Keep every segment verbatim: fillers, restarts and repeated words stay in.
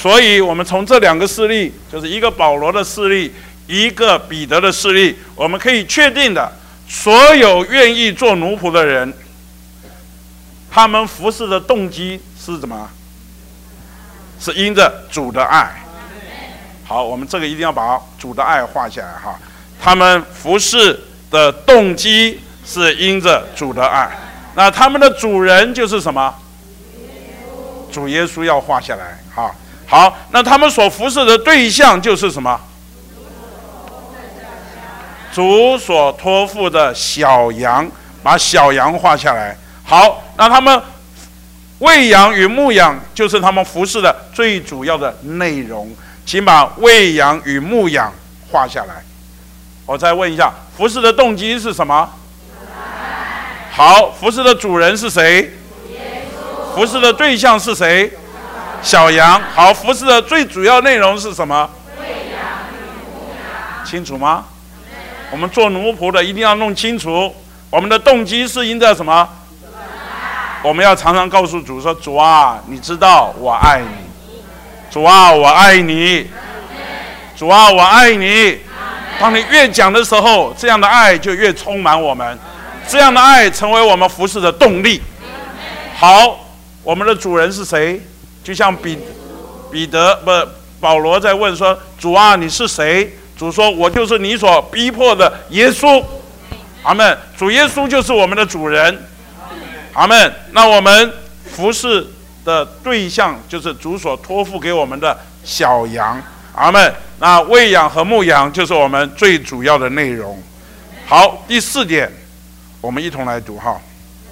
所以我们从这两个事例，就是一个保罗的事例，一个彼得的事例，我们可以确定的，所有愿意做奴仆的人，他们服侍的动机是什么？是因着主的爱。好，我们这个一定要把主的爱画下来哈。他们服侍的动机是因着主的爱，那他们的主人就是什么？主耶稣要画下来哈。好，那他们所服侍的对象就是什么？主所托付的小羊，把小羊画下来。好，那他们喂养与牧养就是他们服侍的最主要的内容，请把喂养与牧养画下来。我再问一下，服侍的动机是什么？好，服侍的主人是谁？服侍的对象是谁？小羊。好，服侍的最主要内容是什么？清楚吗？我们做奴仆的一定要弄清楚，我们的动机是因着什么？我们要常常告诉主说：主啊，你知道我爱你。主啊，我爱你。主啊，我爱你。当你越讲的时候，这样的爱就越充满我们，这样的爱成为我们服侍的动力。好，我们的主人是谁？就像彼彼得不保罗在问说：主啊，你是谁？主说：我就是你所逼迫的耶稣。阿们。主耶稣就是我们的主人。阿们。那我们服侍的对象就是主所托付给我们的小羊。阿们。那喂养和牧养就是我们最主要的内容。好，第四点，我们一同来读哈。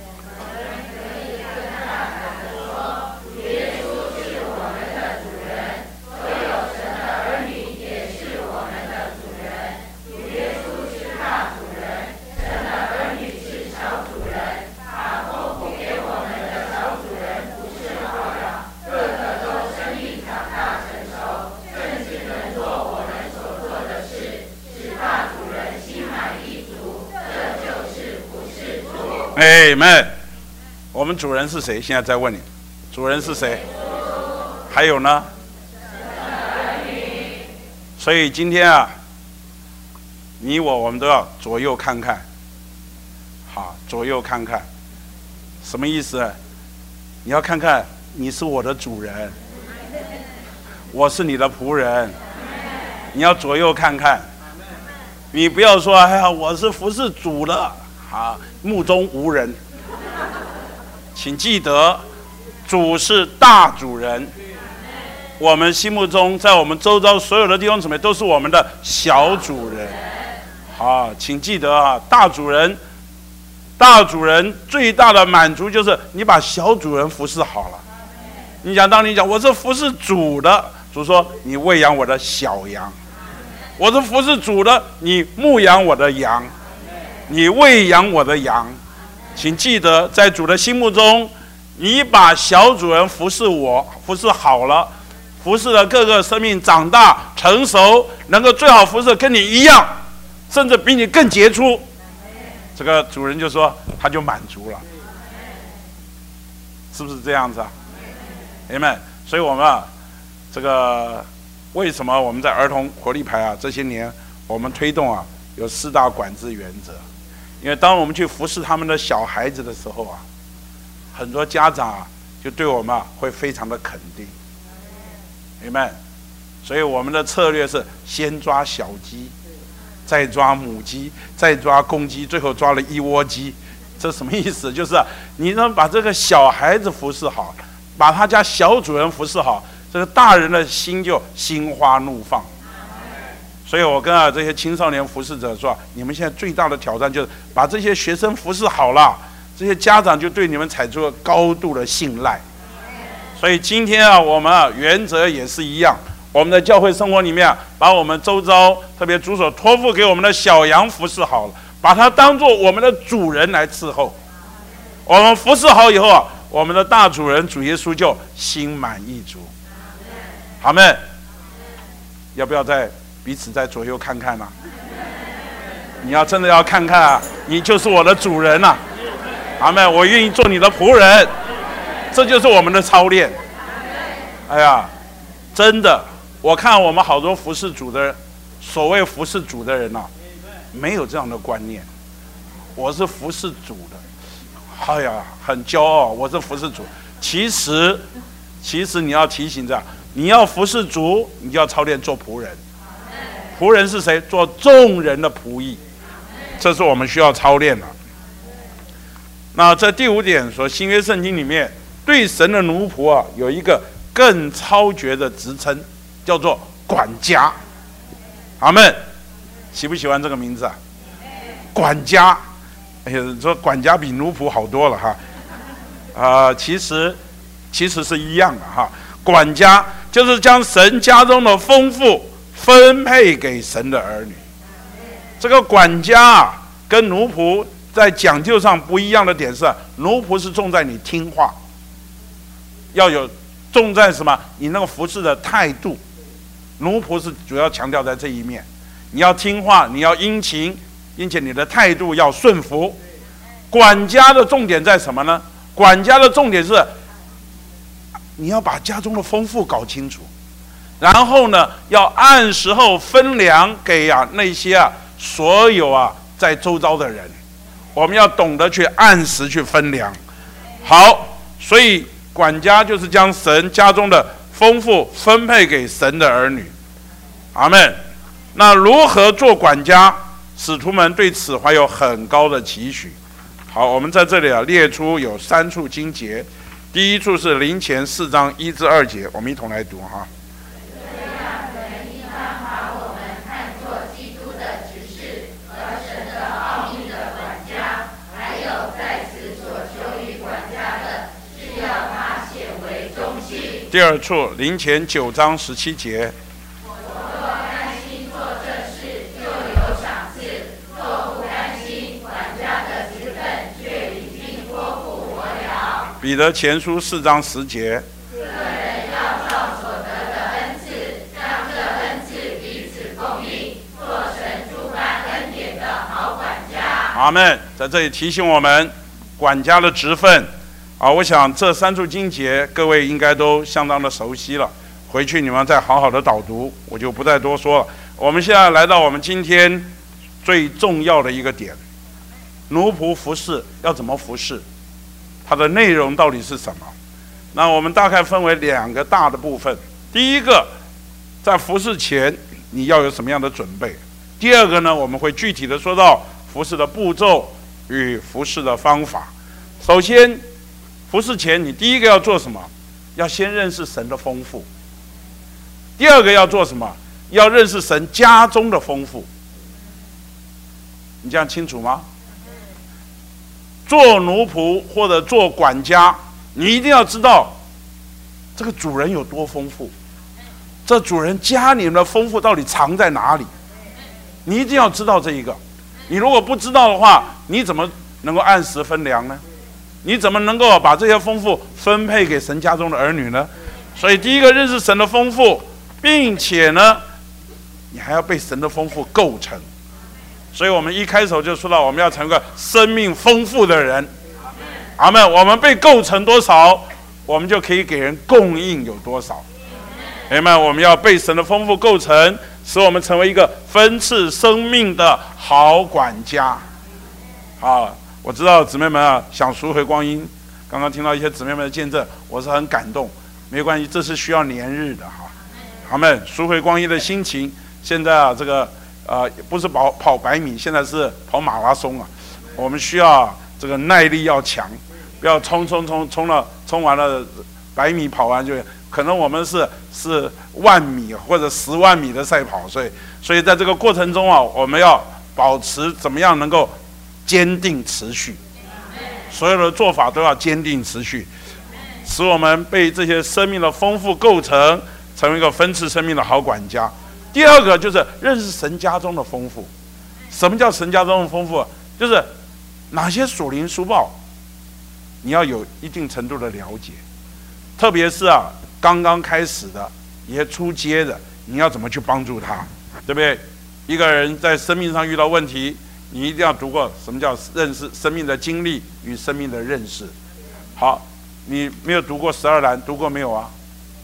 哎们，我们主人是谁？现在在问你，主人是谁？还有呢？所以今天啊，你我我们都要左右看看，好，左右看看，什么意思？你要看看你是我的主人，我是你的仆人，你要左右看看，你不要说哎呀，我是服侍主的。啊，目中无人，请记得，主是大主人，我们心目中，在我们周遭所有的弟兄姊妹都是我们的小主人。好，请记得啊，大主人，大主人最大的满足就是你把小主人服侍好了。你讲，当你讲我是服侍主的，主说你喂养我的小羊；我是服侍主的，你牧养我的羊。你喂养我的羊，请记得，在主的心目中，你把小主人服侍我，服侍好了，服侍了各个生命长大成熟，能够最好服侍跟你一样，甚至比你更杰出，这个主人就说他就满足了，是不是这样子啊？阿们。所以我们啊，这个为什么我们在儿童活力牌啊这些年我们推动啊有四大管制原则？因为当我们去服侍他们的小孩子的时候啊，很多家长啊就对我们啊会非常的肯定，明白？所以我们的策略是先抓小鸡，再抓母鸡，再抓公鸡，最后抓了一窝鸡。这什么意思？就是啊，你能把这个小孩子服侍好，把他家小主人服侍好，这个大人的心就心花怒放。所以我跟啊这些青少年服侍者说，你们现在最大的挑战就是把这些学生服侍好了，这些家长就对你们采取了高度的信赖。所以今天啊，我们啊原则也是一样，我们的教会生活里面啊，把我们周遭特别主所托付给我们的小羊服侍好了，把它当作我们的主人来伺候。我们服侍好以后啊，我们的大主人主耶稣就心满意足。阿们。要不要再彼此在左右看看啊？你要真的要看看啊，你就是我的主人啊！阿们，我愿意做你的仆人，这就是我们的操练。哎呀， 真的，我看我们好多服侍主的人，所谓服侍主的人啊，没有这样的观念。我是服侍主的，哎呀，很骄傲，我是服侍主。其实，其实你要提醒着，你要服侍主，你就要操练做仆人。仆人是谁？做众人的仆役，这是我们需要操练的。那这第五点说，新约圣经里面对神的奴仆啊，有一个更超绝的职称，叫做管家。阿们，喜不喜欢这个名字啊？管家，哎呀，说管家比奴仆好多了哈。啊、呃，其实其实是一样的哈。管家就是将神家中的丰富分配给神的儿女。这个管家啊，跟奴仆在讲究上不一样的点是，奴仆是重在你听话，要有重在什么？你那个服侍的态度。奴仆是主要强调在这一面，你要听话，你要殷勤，并且你的态度要顺服。管家的重点在什么呢？管家的重点是，你要把家中的丰富搞清楚，然后呢，要按时候分粮给啊那些啊所有啊在周遭的人。我们要懂得去按时去分粮。好，所以管家就是将神家中的丰富分配给神的儿女。阿们。那如何做管家？使徒们对此怀有很高的期许。好，我们在这里啊列出有三处经节。第一处是林前四章一至二节，我们一同来读哈。第二处林前九章十七节。我若甘心做这事，就有赏赐；若不甘心，管家的职分却已经托付我了。彼得前书四章十节。个人要照所得的恩赐，让这恩赐彼此供应，做神诸般恩典的好管家。阿们。在这里提醒我们，管家的职分。啊，我想这三处经节各位应该都相当的熟悉了，回去你们再好好的导读，我就不再多说了。我们现在来到我们今天最重要的一个点，奴仆服侍要怎么服侍，它的内容到底是什么？那我们大概分为两个大的部分。第一个，在服侍前你要有什么样的准备？第二个呢，我们会具体的说到服侍的步骤与服侍的方法。首先，服侍前，你第一个要做什么？要先认识神的丰富。第二个要做什么？要认识神家中的丰富。你这样清楚吗？做奴仆或者做管家，你一定要知道这个主人有多丰富，这主人家里面的丰富到底藏在哪里？你一定要知道这一个。你如果不知道的话，你怎么能够按时分粮呢？你怎么能够把这些丰富分配给神家中的儿女呢？所以第一个认识神的丰富，并且呢，你还要被神的丰富构成。所以我们一开始就说到，我们要成为个生命丰富的人。阿们。我们被构成多少，我们就可以给人供应有多少。阿们。我们要被神的丰富构成，使我们成为一个分赐生命的好管家。好。我知道姊妹们啊想赎回光阴，刚刚听到一些姊妹们的见证，我是很感动。没关系，这是需要年日的哈。阿们。赎回光阴的心情，现在啊这个呃不是跑跑百米，现在是跑马拉松啊。我们需要这个耐力要强，不要冲冲冲冲了冲完了百米跑完就，可能我们是是万米或者十万米的赛跑，所以所以在这个过程中啊，我们要保持怎么样能够坚定持续，所有的做法都要坚定持续，使我们被这些生命的丰富构成，成为一个分赐生命的好管家。第二个就是认识神家中的丰富。什么叫神家中的丰富？就是哪些属灵书报，你要有一定程度的了解，特别是啊刚刚开始的一些初阶的，你要怎么去帮助他，对不对？一个人在生命上遇到问题，你一定要读过什么叫认识生命的经历与生命的认识。好，你没有读过十二栏，读过没有啊？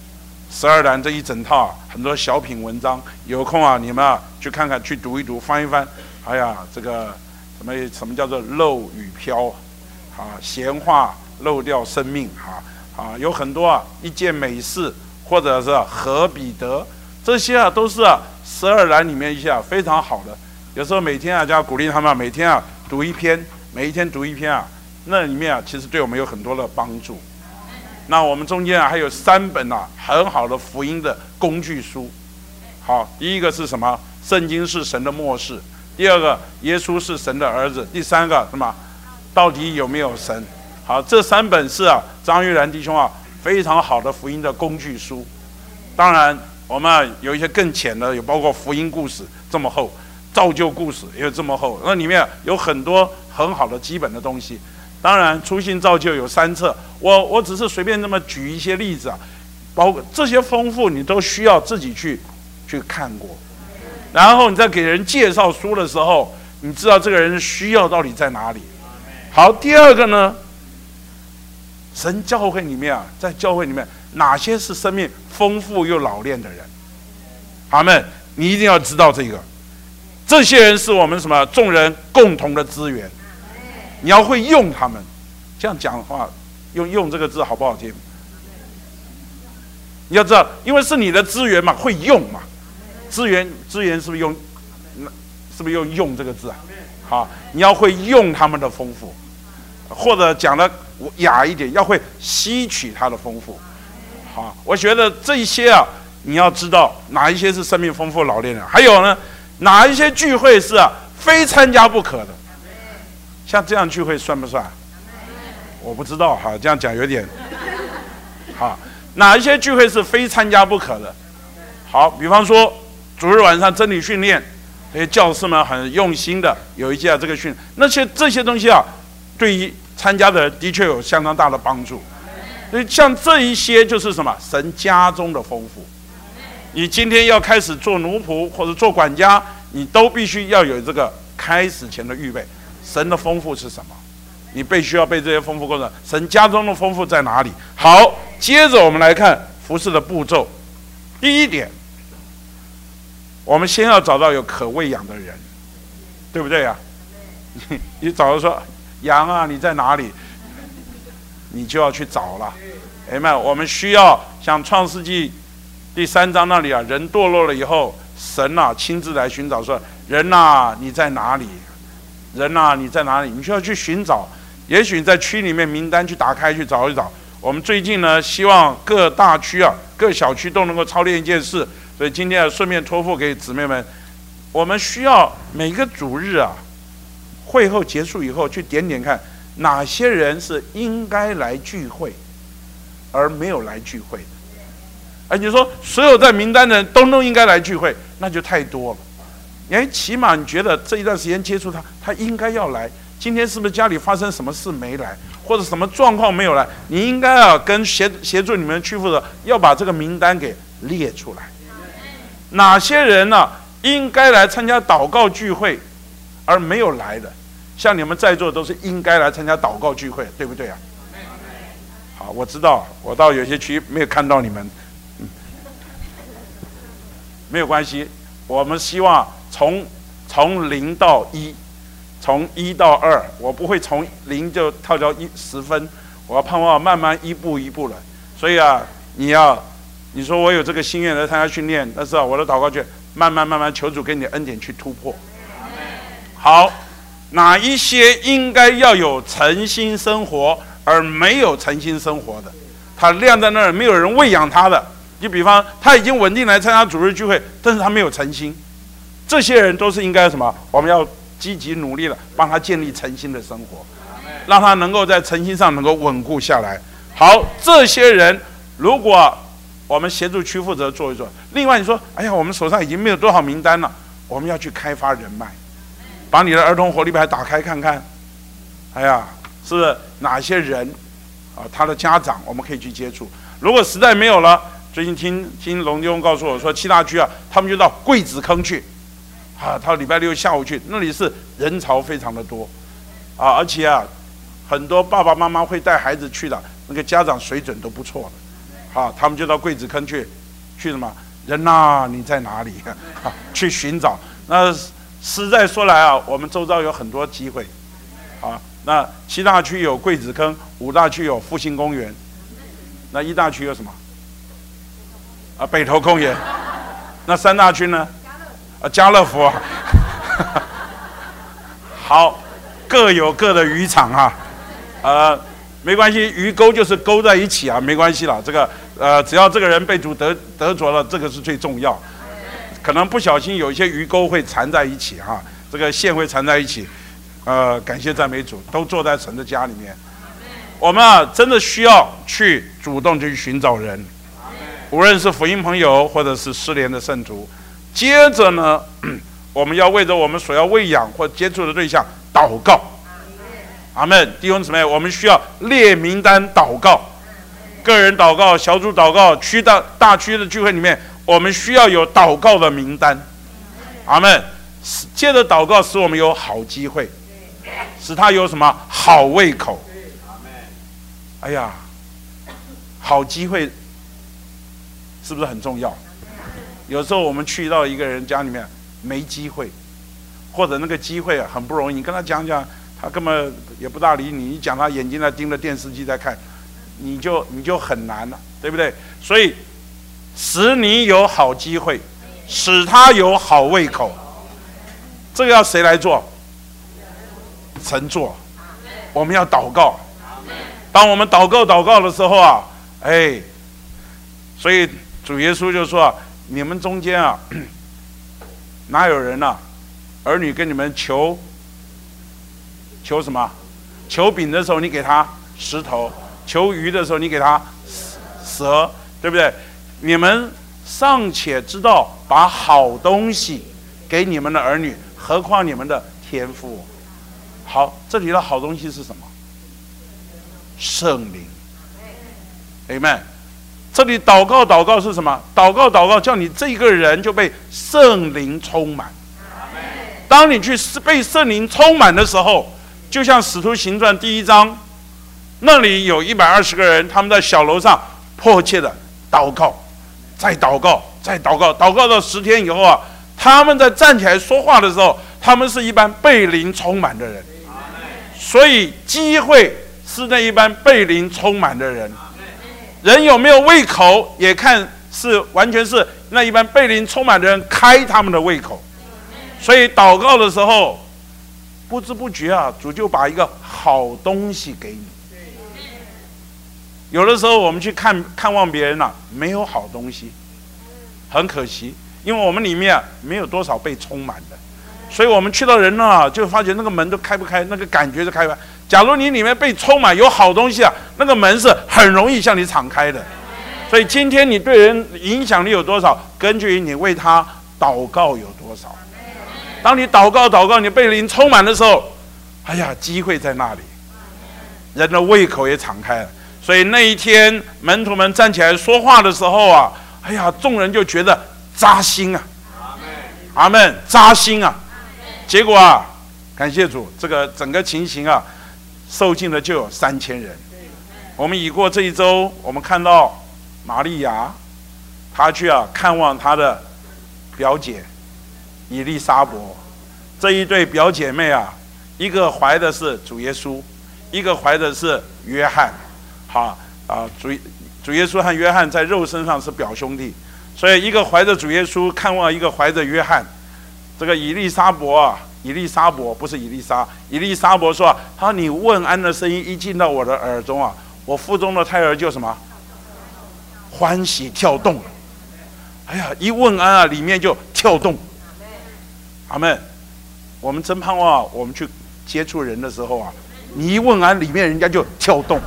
十二栏这一整套啊，很多小品文章，有空啊，你们啊去看看，去读一读，翻一翻。哎呀，这个什么什么叫做漏雨飘啊？闲话漏掉生命啊啊，有很多啊，一件美事，或者是何彼得，这些啊都是啊十二栏里面一些啊非常好的。有时候每天啊就要鼓励他们，每天啊读一篇，每一天读一篇啊，那里面啊其实对我们有很多的帮助。那我们中间啊还有三本啊很好的福音的工具书。好，第一个是什么？圣经是神的默示。第二个，耶稣是神的儿子。第三个什么？到底有没有神？好，这三本是啊张玉然弟兄啊非常好的福音的工具书。当然，我们啊有一些更浅的，有包括福音故事这么厚，造就故事也有这么厚，那里面有很多很好的基本的东西。当然，初信造就有三册，我我只是随便这么举一些例子啊，包括这些丰富，你都需要自己去去看过，然后你在给人介绍书的时候，你知道这个人需要到底在哪里。好，第二个呢，神教会里面啊，在教会里面哪些是生命丰富又老练的人？阿们，你一定要知道这个，这些人是我们什么众人共同的资源。你要会用他们，这样讲话，用用这个字好不好听？你要知道，因为是你的资源嘛，会用嘛。资源资源是不是用？是不是用用这个字啊？好，你要会用他们的丰富，或者讲的雅一点，要会吸取它的丰富。好，我觉得这一些啊，你要知道哪一些是生命丰富老练人，还有呢，哪一些聚会是啊非参加不可的。像这样聚会算不算？我不知道哈，这样讲有点好。哪一些聚会是非参加不可的？好，比方说主日晚上真理训练，这些教师们很用心的有一些啊这个训，那些这些东西啊，对于参加的人的确有相当大的帮助。所以像这一些就是什么？神家中的丰富。你今天要开始做奴仆或者做管家，你都必须要有这个开始前的预备。神的丰富是什么？你必须要被这些丰富过程。神家中的丰富在哪里？好，接着我们来看服事的步骤。第一点，我们先要找到有可喂养的人，对不对呀、啊？你找到说羊啊，你在哪里？你就要去找了。哎们，我们需要像创世纪第三章那里啊，人堕落了以后，神啊亲自来寻找说：人啊，你在哪里？人啊，你在哪里？你需要去寻找。也许你在区里面名单去打开去找一找。我们最近呢，希望各大区啊、各小区都能够操练一件事，所以今天啊，顺便托付给姊妹们，我们需要每个主日啊，会后结束以后去点点看，哪些人是应该来聚会，而没有来聚会的。哎，你说所有在名单的人都都应该来聚会，那就太多了。哎，起码你觉得这一段时间接触他，他应该要来。今天是不是家里发生什么事没来，或者什么状况没有来？你应该啊跟协协助你们去负责，要把这个名单给列出来。哪些人呢、啊、应该来参加祷告聚会，而没有来的？像你们在座都是应该来参加祷告聚会，对不对啊？好，我知道，我到有些区没有看到你们，嗯，没有关系，我们希望。从从零到一，从一到二，我不会从零就跳到一十分，我要盼望慢慢一步一步来。所以啊，你要你说我有这个心愿来参加训练，但是啊，我的祷告就慢慢慢慢求主给你的恩典去突破。好，哪一些应该要有诚心生活而没有诚心生活的，他晾在那儿，没有人喂养他的。就比方他已经稳定来参加主日聚会，但是他没有诚心。这些人都是应该什么？我们要积极努力的帮他建立诚心的生活，让他能够在诚心上能够稳固下来。好，这些人如果我们协助区负责做一做，另外你说，哎呀，我们手上已经没有多少名单了，我们要去开发人脉，把你的儿童活力牌打开看看，哎呀，是不是哪些人啊？他的家长我们可以去接触。如果实在没有了，最近听听龙弟兄告诉我说，七大区啊，他们就到桂子坑去。啊，到礼拜六下午去，那里是人潮非常的多，啊，而且啊，很多爸爸妈妈会带孩子去的，那个家长水准都不错的，啊，他们就到桂子坑去去什么？人呐，你在哪里？去寻找。那实在说来啊，我们周遭有很多机会。啊，那七大区有桂子坑，五大区有复兴公园，那一大区有什么？啊，北投公园。那三大区呢？啊，家乐福啊。好，各有各的渔场啊，呃，没关系，鱼钩就是勾在一起啊，没关系啦。这个呃，只要这个人被主得得着了，这个是最重要。可能不小心有一些鱼钩会缠在一起哈、啊，这个线会缠在一起。呃，感谢赞美主，都坐在神的家里面。我们啊，真的需要去主动去寻找人，无论是福音朋友或者是失联的圣徒。接着呢，我们要为着我们所要喂养或接触的对象祷告。阿们，弟兄姊妹，我们需要列名单祷告，个人祷告、小组祷告、区大大区的聚会里面，我们需要有祷告的名单。阿们，接着祷告使我们有好机会，使他有什么好胃口。哎呀，好机会是不是很重要？有时候我们去到一个人家里面没机会，或者那个机会很不容易，你跟他讲讲，他根本也不大理你，你讲他眼睛在盯着电视机在看，你就你就很难了，对不对？所以使你有好机会，使他有好胃口，这个要谁来做？神做。我们要祷告。当我们祷告祷告的时候啊，哎，所以主耶稣就说啊，你们中间啊，哪有人啊，儿女跟你们求求什么？求饼的时候你给他石头，求鱼的时候你给他蛇，对不对？你们尚且知道把好东西给你们的儿女，何况你们的天父？好，这里的好东西是什么？圣灵。Amen。这里祷告祷告是什么？祷告祷告叫你这个人就被圣灵充满。当你去被圣灵充满的时候，就像使徒行传第一章，那里有一百二十个人，他们在小楼上迫切的祷告，再祷告，再祷告，祷告到十天以后啊，他们在站起来说话的时候，他们是一般被灵充满的人。所以机会是那一般被灵充满的人。人有没有胃口，也看是完全是那一般被灵充满的人开他们的胃口。所以祷告的时候，不知不觉啊，主就把一个好东西给你。有的时候我们去看看望别人啊，没有好东西，很可惜，因为我们里面啊没有多少被充满的。所以我们去到人啊，就发觉那个门都开不开，那个感觉就开不开。假如你里面被充满有好东西啊，那个门是很容易向你敞开的。所以今天你对人影响力有多少，根据于你为他祷告有多少。当你祷告祷告，你被灵充满的时候，哎呀，机会在那里，人的胃口也敞开了。所以那一天门徒们站起来说话的时候啊，哎呀，众人就觉得扎心啊，阿们，扎心啊。结果啊，感谢主，这个整个情形啊，受尽的就有三千人。我们已过这一周，我们看到玛利亚，她去啊看望她的表姐以利沙伯，这一对表姐妹啊，一个怀的是主耶稣，一个怀的是约翰。好啊，主主耶稣和约翰在肉身上是表兄弟，所以一个怀着主耶稣看望一个怀着约翰。这个以利沙伯啊，以利沙伯不是以利沙，以利沙伯说、啊：“他说你问安的声音一进到我的耳中啊，我腹中的胎儿就什么欢喜跳动了。哎呀，一问安啊，里面就跳动。阿们，我们真盼望、啊、我们去接触人的时候啊，你一问安，里面人家就跳动，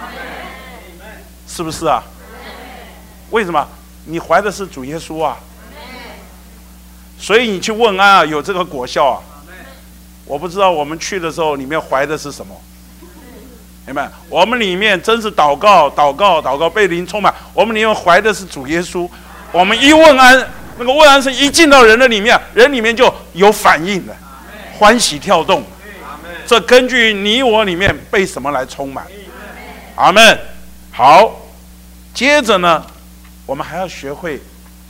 是不是啊？为什么？你怀的是主耶稣啊。”所以你去问安啊，有这个果效啊。我不知道我们去的时候里面怀的是什么，明白？我们里面真是祷告祷告祷告被灵充满，我们里面怀的是主耶稣。我们一问安，那个问安是一进到人的里面，人里面就有反应了，欢喜跳动。这根据你我里面被什么来充满。阿们。好，接着呢，我们还要学会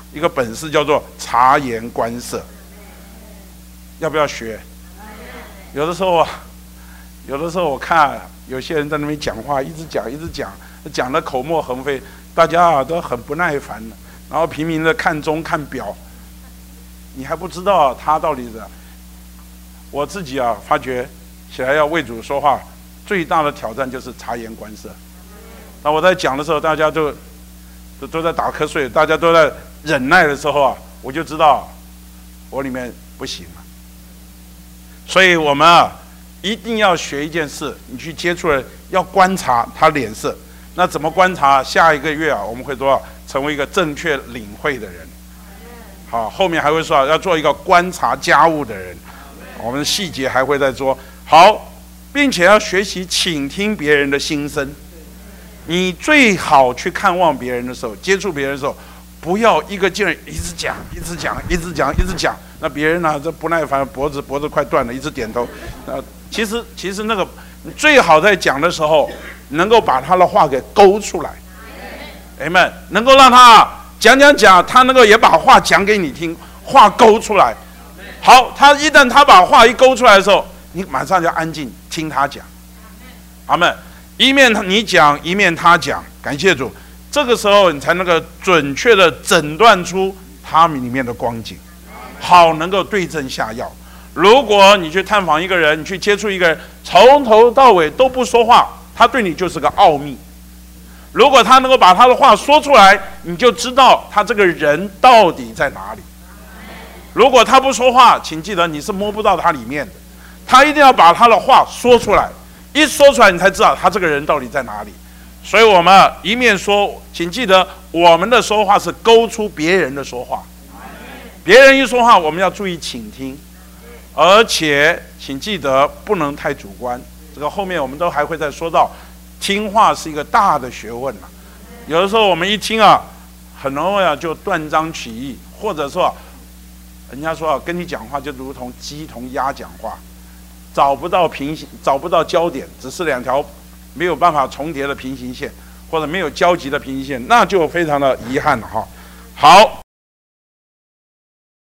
一个本事叫做察言观色。要不要学？有的时候啊，有的时候我看有些人在那边讲话，一直讲一直讲，讲得口沫横飞，大家啊都很不耐烦的，然后拼命的看钟看表，你还不知道他到底是。我自己啊发觉起来要为主说话，最大的挑战就是察言观色。那我在讲的时候，大家都都都在打瞌睡，大家都在忍耐的时候啊，我就知道我里面不行了。所以我们啊一定要学一件事，你去接触人要观察他脸色。那怎么观察？下一个月啊，我们会说成为一个正确领会的人。好，后面还会说要做一个观察家务的人。我们细节还会再说。好，并且要学习倾听别人的心声。你最好去看望别人的时候，接触别人的时候，不要一个劲儿一直讲，一直讲，一直讲，一直讲。那别人呢、啊，这不耐烦，脖子脖子快断了，一直点头。呃，其实其实那个最好在讲的时候，能够把他的话给勾出来。哎们，能够让他讲讲讲，他能够也把话讲给你听，话勾出来。好，他一旦他把话一勾出来的时候，你马上就安静听他讲。阿们，一面你讲，一面他讲，感谢主。这个时候你才能够准确的诊断出他们里面的光景，好能够对症下药。如果你去探访一个人，你去接触一个人，从头到尾都不说话，他对你就是个奥秘。如果他能够把他的话说出来，你就知道他这个人到底在哪里。如果他不说话，请记得你是摸不到他里面的，他一定要把他的话说出来，一说出来你才知道他这个人到底在哪里。所以我们一面说，请记得我们的说话是勾出别人的说话，别人一说话我们要注意倾听，而且请记得不能太主观。这个后面我们都还会再说到，听话是一个大的学问啊。有的时候我们一听啊，很容易啊就断章取义，或者说人家说啊，跟你讲话就如同鸡同鸭讲话，找不到平行，找不到焦点，只是两条没有办法重叠的平行线，或者没有交集的平行线，那就非常的遗憾了哈。好。